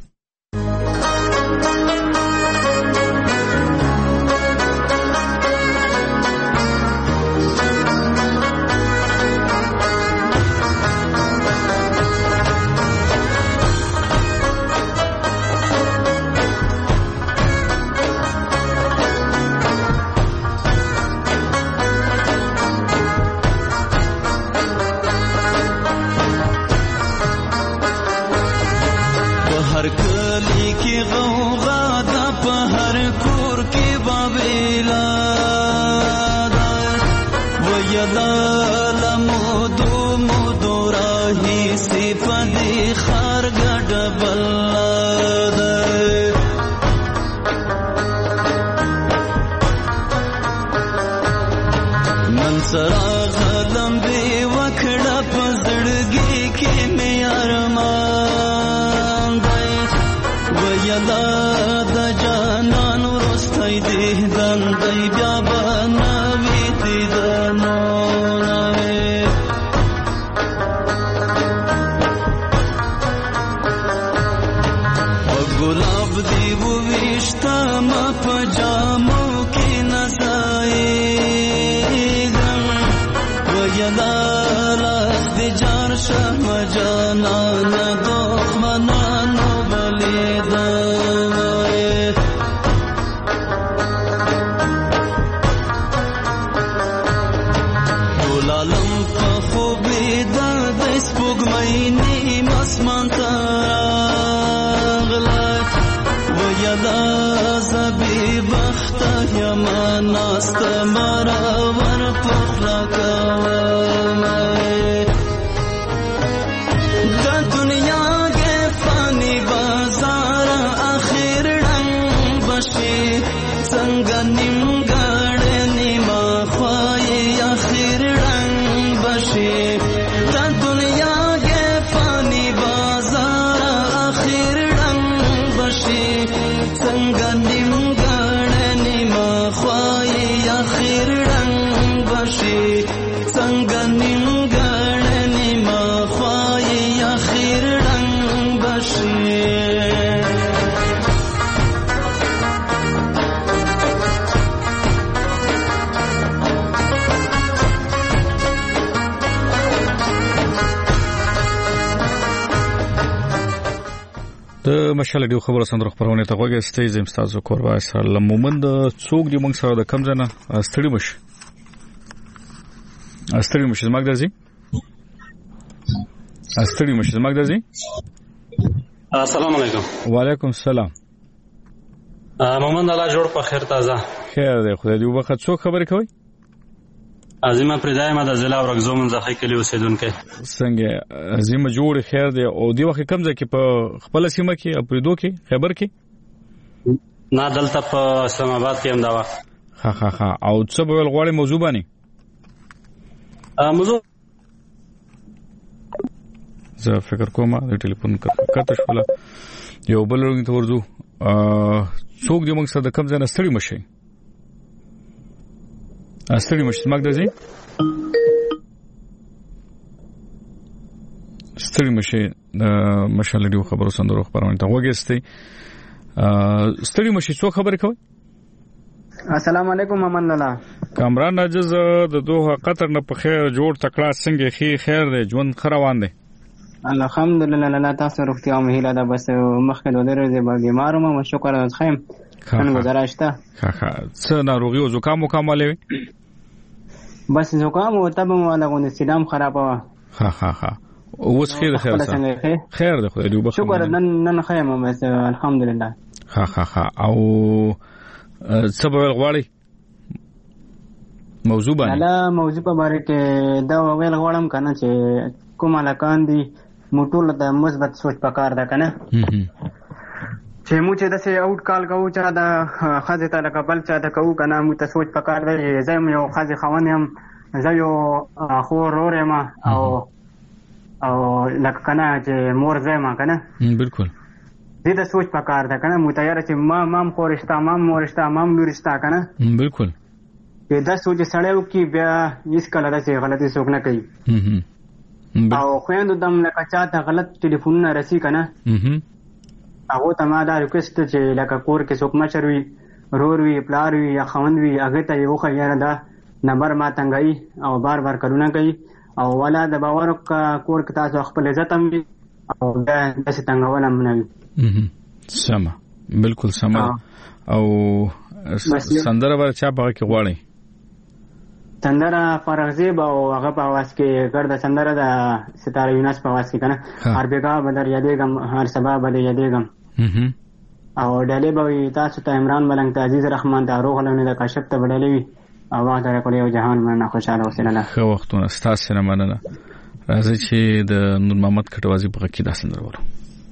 مشالډیو خبرو سندرو خبرونه ته غوګستې زم تاسو قربا سره لمومند څوک دی موږ سره د کم ځنه ستړي مشي ستړي مشي زما ګرځي ستړي مشي زما ګرځي. السلام علیکم. وعلیکم السلام. مومند الله جوړ په خیر تازه خیر دی خدای دې وبخښه. څوک خبرې کوي؟ عظیمه پردایم د ضلع ورغزو منځخه کلی اوسیدونکو. څنګه عظیمه جوړ خیر دی او دی وخت کم ځکه په خپل سیمه کې پردو کې خبر کې نه دلته په اسلام آباد کې هم دا وخت ها ها ها او څه به ول غواړي موضوع باندې موضوع زه فکر کوم د ټلیفون کته شوله یو بل رنګ ته ورځو څوک دې موږ سره د کم ځای نه ستړي مشي ستړي مشي مګ دځي ستړي مشي د مشال ډیو خبرو سندرو خبرونه ته وګستې ستړي مشي څو خبرې کوي السلام علیکم محمد الله کامران نجز د دوه قطر نه په خیر جوړ تکړه څنګه خي خیر دی ژوند خروان دی الحمدلله الله تاسو روغتیا او مهیله ده بس مخکې د ورځې به بیمار وم شکر از خیم څنګه گذاشته ها ها څه ناروغي او زکام وکاملې بس زکام او تبه ولا غو سیدام خراب و ها ها ها اوس خیر خیر خیر ده خو دې وبخښه شکر نن نن خیم بس الحمدلله ها ها ها او څه به غواړي موضوع باندې لا موضوع په اړه کې دا ویل غواړم کنه چې کومه لکان دي موټول د مثبت سوچ پکار ده کنه چې مو چې د سه اوټ کال کوو چې دا خازه ته لکه بل چا د کوو کنه مو ته سوچ پکار ده زم یو خازه خوانم زه یو خو رورې ما او او لکه کنه چې مور زما کنه بالکل دې د سوچ پکار ده کنه مو تیار چې ما مام خورشتا مام مورشتا مام لورشتا کنه بالکل دا سوچ سړیو کې بیا هیڅ کله داسې غلطي څوک نه کوي او خويندو دم لکه چاته غلط ټلیفون نه رسی کنه هغه ته ما دا ریکوست چې لکه کور کې څوک مشر وي رور وي پلار وي یا خوند وي هغه ته یو خیره ده نمبر ما تنګي او بار بار کړونه کوي او ولا د باور کور کې تاسو خپل عزت هم او دا څه څنګه ولم نه وي سما بالکل سما او سندره ور چا په کې غواړي سندره فرغزیب او هغه په आवाज کې ګرځا سندره د ستاره یونس په आवाज کې کنه هر بیګا بدر یادېګم هر سبا بدر یادېګم او ډلې به تاسو ته عمران ملنګ ته عزیز رحمان ته روح لونه د کاشف ته بدلې وي او واه در کولې او جهان مننه خوشاله اوسئ خو وختونه ستاسو نه مننه راځي چې د نور محمد کټوازی په کې دا سندره ورو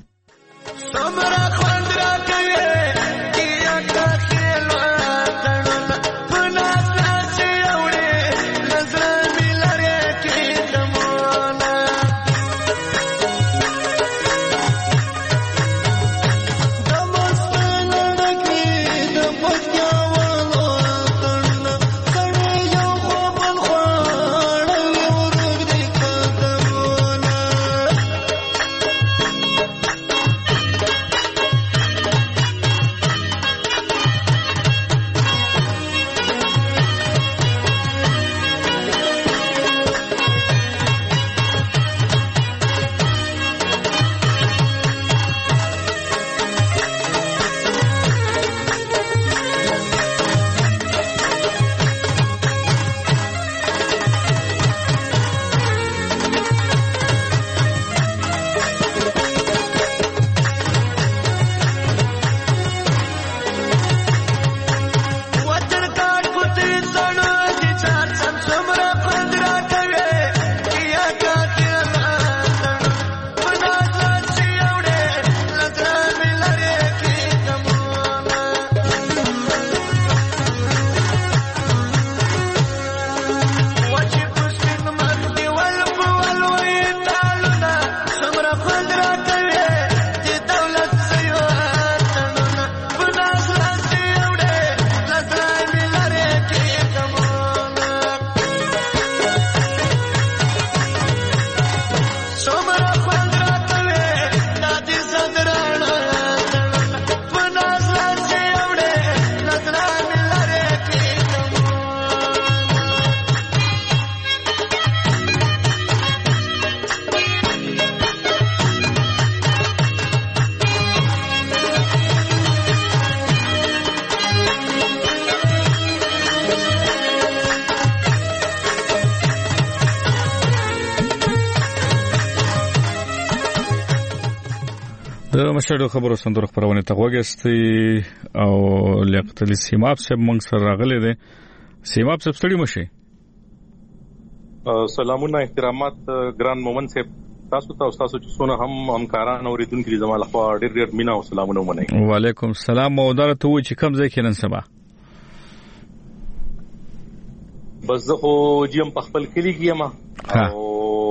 د مشهور خبرو سندرو خبرونه ته وګستي او لیاقت علي سیماب صاحب موږ سره راغلي دي سیماب صاحب ستړي مشه سلامونه احترامات ګران مومن صاحب تاسو ته تاسو چې څونه هم همکاران اوریدونکو دي زموږ لخوا ډېر ډېر مینا او سلامونه ومنئ وعلیکم السلام او درته و چې کوم ځای کې نن سبا بس زه خو جیم په خپل کلی کې یم او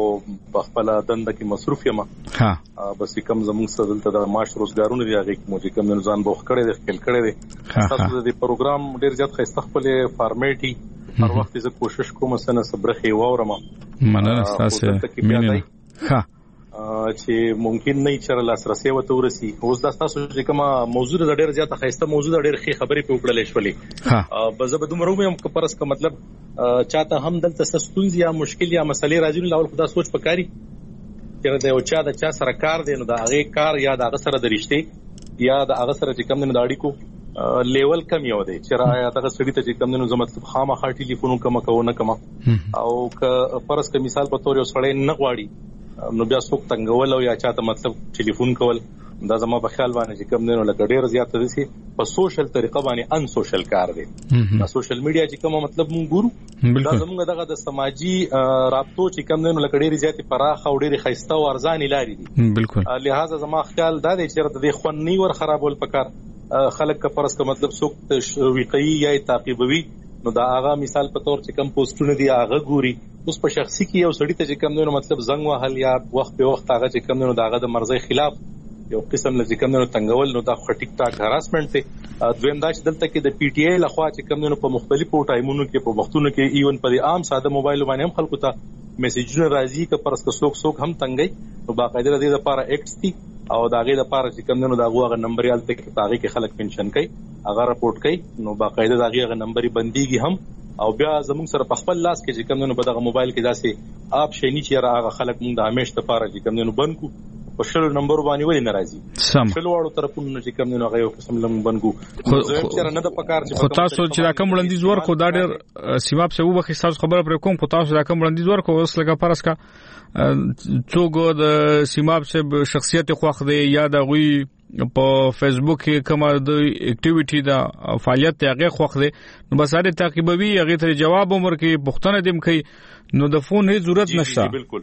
په خپل دنده کې مصروف یم. ها بس کوم زموږ سره دلته د معاش روزګارونه دی هغه کې مو چې کوم ځان بوخ کړی دی خپل کړی دی. تاسو د پروګرام ډیر زیات خسته خپل فارمیټي هر وخت زه کوشش کوم سنه صبرخي واورم. مننه تاسو مینه. ها چې ممکن نه چې لاسرسي وته ورسي. اوس دا تاسو چې کومه موضوع د ډېر زیاته خسته موضوع د ډېر ښه خبرې په وکړلې شولې. ها به زه به دومره ویم چې پرس کا مطلب چاته هم دلته ستونزې یا مشکل یا مسلې راځي نو اول خدا سوچ پکاري چې دا یو چا د چا سره کار دی نو دا هغه کار یا د هغه سره د رښتې یا د هغه سره چې کوم نه د اړیکو لیول کم یو دی چې را یا دغه سړی ته چې کوم نه مطلب خامخا ټلیفون کوم کو نه کوم او که پرس کا مثال په تور یو سړی نه غواړي نو بیا څوک تنګول او یا چاته مطلب ټلیفون کول دا زما په خیال باندې چې کوم نه لکه ډیر زیات دي په سوشل طریقه باندې ان سوشل کار دی. دا سوشل میډیا چې کوم مطلب مونږ ګورو دا زموږ دغه د سماجی رابطو چې کوم نه لکه ډیر زیات پراخ او ډیر خسته او ارزاني لاري دي. بالکل لہذا زما خیال دا دی چې د خوننی ور خرابول پکار خلک کا پرس کا مطلب څوک ویقي یا تعقیبوي نو دا هغه مثال په تور چې کوم پوسټونه دی هغه ګوري. اوس په شخصي کې یو سړی ته چې کوم نه مطلب زنګ وهل یا وخت په وخت هغه چې کوم نه داغه د مرزي خلاف یو قسم له ذکر نه تنګول نو دا ټیک ټاک هراسمنت دی. دویم دا چې دلته کې د پی ټی آی لخوا چې کوم نه په مختلفو ټایمونو کې په وختونو کې ایون په عام ساده موبایل باندې هم خلکو ته میسجونه راځي که پرس که څوک څوک هم تنګي نو باقاعده د دې لپاره ایکس تی او داغه لپاره چې کوم نه داغه هغه نمبر یالته کې پاغي کې خلک پنشن کوي هغه راپورټ کوي نو باقاعده داغه هغه نمبر بنديږي هم او بیا زموږ سره په خپل لاس کې چې کوم نه په دغه موبایل کې داسې اپ شینی چې هغه خلک مونږ د همیش لپاره چې کوم نه بنکو په شلو نمبر باندې ولې ناراضي شلو واړو طرفونو چې کوم نه هغه یو قسم لم بنکو زه چې نه د پکار چې خو تاسو چې راکم وړاندیز ورکو دا ډېر سیماب څه وبخې تاسو خبره پر کوم خو تاسو راکم وړاندیز ورکو اوس لګه پرس کا څوک د سیماب څه شخصیت خوښ دی یا د غوي په فیسبوک کې کوم د اکټیویټي دا فعالیت هغه خوښ دی نو بس اړ تعقیبوي هغه ته جواب عمر کې پښتنه دیم کوي نو د فون هیڅ ضرورت نشته. بالکل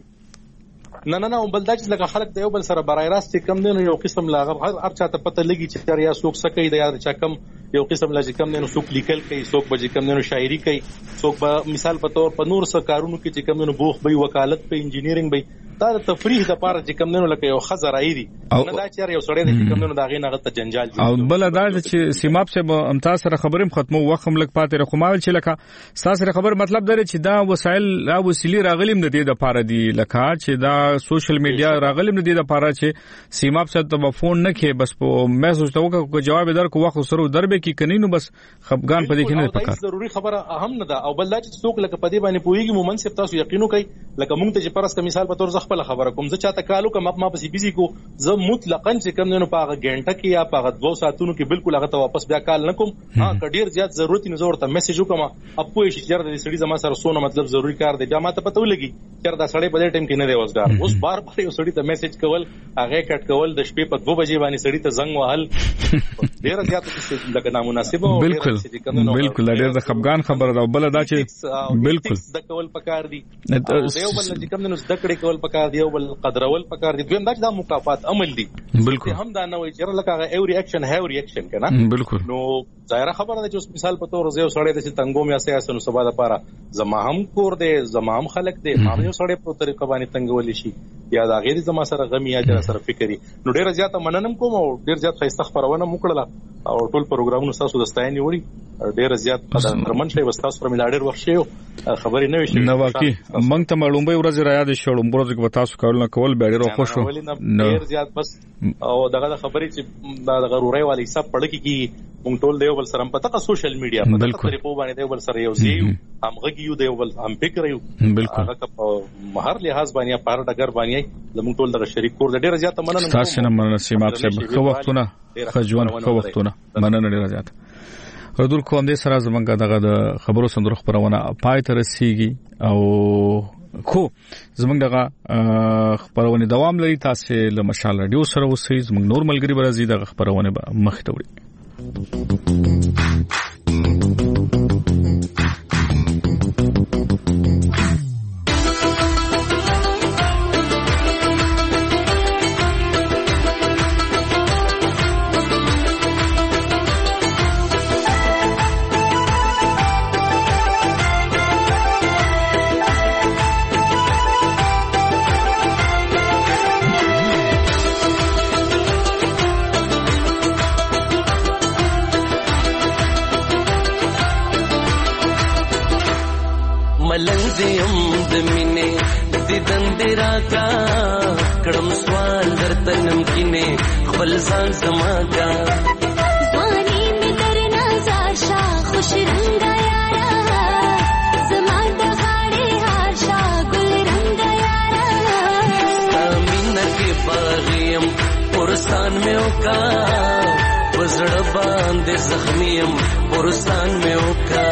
نه نه نه بل دا چې لکه خلک د یو بل سره برای راست کم نه یو قسم لاغه هر چاته پته لګي چې یا څوک سکه د یا چا کم یو قسم لا چې کم نه څوک لیکل کوي څوک به کم نه شاعري کوي څوک به مثال په تور په نور څه کارونو کې چې کم نه بوخ به وکالت په انجینیرینګ به دا د تفریح لپاره چې کم نه لکه یو خزر ایدي نه دا چې یو سړی د کم نه دا غي نه غته جنجال او بل دا چې سیماب سے امتاز سره خبرم ختمو وخم لک پاتې رخماول چې لکه ساسره خبر مطلب دا چې دا وسایل لا وسیلی راغلیم نه دي د پاره دی لکه چې دا سوشل میډیا راغلیم نه دي د پاره چې سیماب سے ته فون نه کې بس په میسج ته وکړه جواب درکو وخت سره دربه کې کنينو بس خفغان پدې کې نه پکار ضروري خبره اهم نه ده او بل دا چې څوک لکه پدې باندې پويږي مومنصب تاسو یقینو کوي لکه مونږ ته چې پرس کا مثال په تور خپل خبره کوم زه چاته کالو کوم ما پسې بيزي کو زه مطلقاً چې کوم نه په هغه غنټه کې یا په هغه دوه ساعتونو کې بالکل هغه ته واپس بیا کال نکوم ها کډیر زیات ضرورت نه زورته میسج وکم اپو شي چې د سړي زما سره سونه مطلب ضروری کار دی بیا ما ته پته ولګي چې دا سړی په دې ټیم کې نه دی وزګار اوس بار بار یو سړی ته میسج کول هغه کټ کول د شپې په دوه بجې باندې سړی ته زنګ وهل ډیر زیات لکه نامناسب او بالکل بالکل ډیر د خفغان خبره ده بل دا چې بالکل د کول پکار دي دیو بل چې کوم نو زده کړې کول پکار دی او بل قدرول پکار دي دویم دا چې دا مکافات عمل دي بالکل هم دا نه وي چې لکه ایو ریاکشن هاو ریاکشن کنه بالکل نو ظاهر خبره ده چې مثال په تور زیو سړی د تنګوم یا سیاست نو سبا د پاره زما هم کور دی زما هم خلق دی ما یو سړی په طریقه باندې تنګول شي یا دا غیر زما سره غمی یا جره سره فکری نو ډیر زیات مننم کوم او ډیر زیات خیسته خبرونه مکړه او ټول پروګرامونه تاسو د ستاینې وړي ډیر زیات قدرمن شي وستاسو پر ملا ډیر وخت شي خبرې نه وشي نو واقعي مونږ ته معلومه ورځ را یاد شو لومبرځ کې تاسو کول نه کول به ډیر خوشو ډیر زیات بس او دغه خبرې چې دا غروري والی حساب پړ کې کی مونږ ټول دیو بل سره په تاسو سوشل میډیا په طریقو باندې دیو بل سره یو زیو هم غږیو دیو بل هم فکر یو هغه په هر لحاظ باندې په هر ډګر باندې زموږ ټول دغه شریک کور د ډیر زیات مننه تاسو نه مننه سیماب صاحب خو وختونه خجوان خو وختونه مننه ډیر زیات ردول کوم دې سره زمونږ دغه د خبرو صندوق خبرونه پای ته رسیږي او خو زمونږ دغه خبرونه دوام لري تاسو له مشال رادیو سره اوسئ زمونږ نور ملګری برازي دغه خبرونه مخ ته وړي دیم د مینې دیدن دې راکا کړم سوال درته نمکینې خپل ځان زما کا ځواني مې در نظر شا خوش رنګ یارا زما د غاړې هار شا ګل رنګ یارا ستا مینه کې باغیم پرستان مې وکا وزړه باندې زخمیم پرستان مې وکا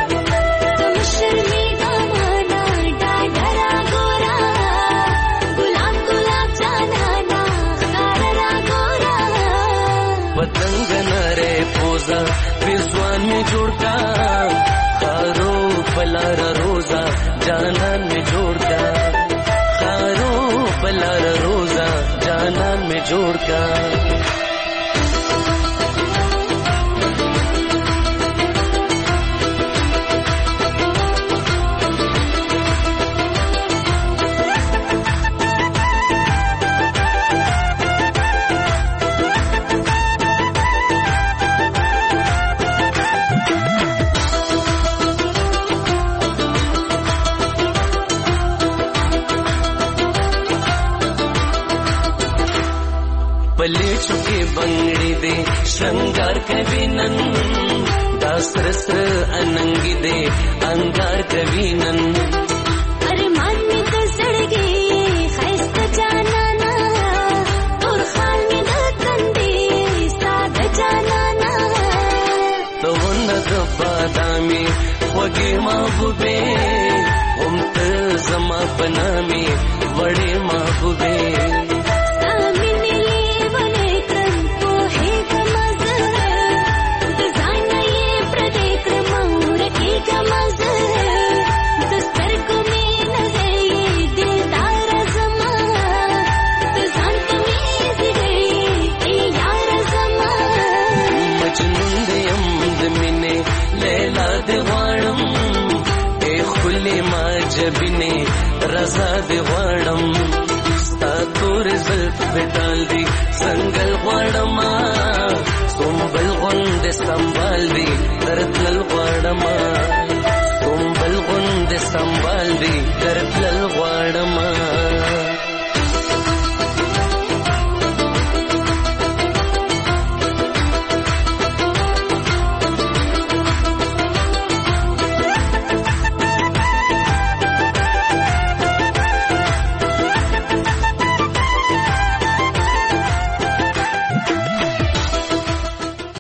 पतंग नरे पोजा विश्वान में जोड़का खारो पलारा रोजा जानन में जोड़का खारो पलारा रोजा जानन में जोड़का पले चुके बंगड़ी दे श्रृंगार कविनन दासरस्र अनंगी दे अंगार कविनन अरे मान में तो सड़ गए खैस्त जानाना और खाल में दतन दे साद जानाना तो नद बादामी वगे महबूबे उमत जमा पना में बड़े महबूबे जबिने रजा दे वाड़म स्ता तोर ज़ल्फ पे डाल दी संगल वाड़मा सोमबल गुंद संभाल दी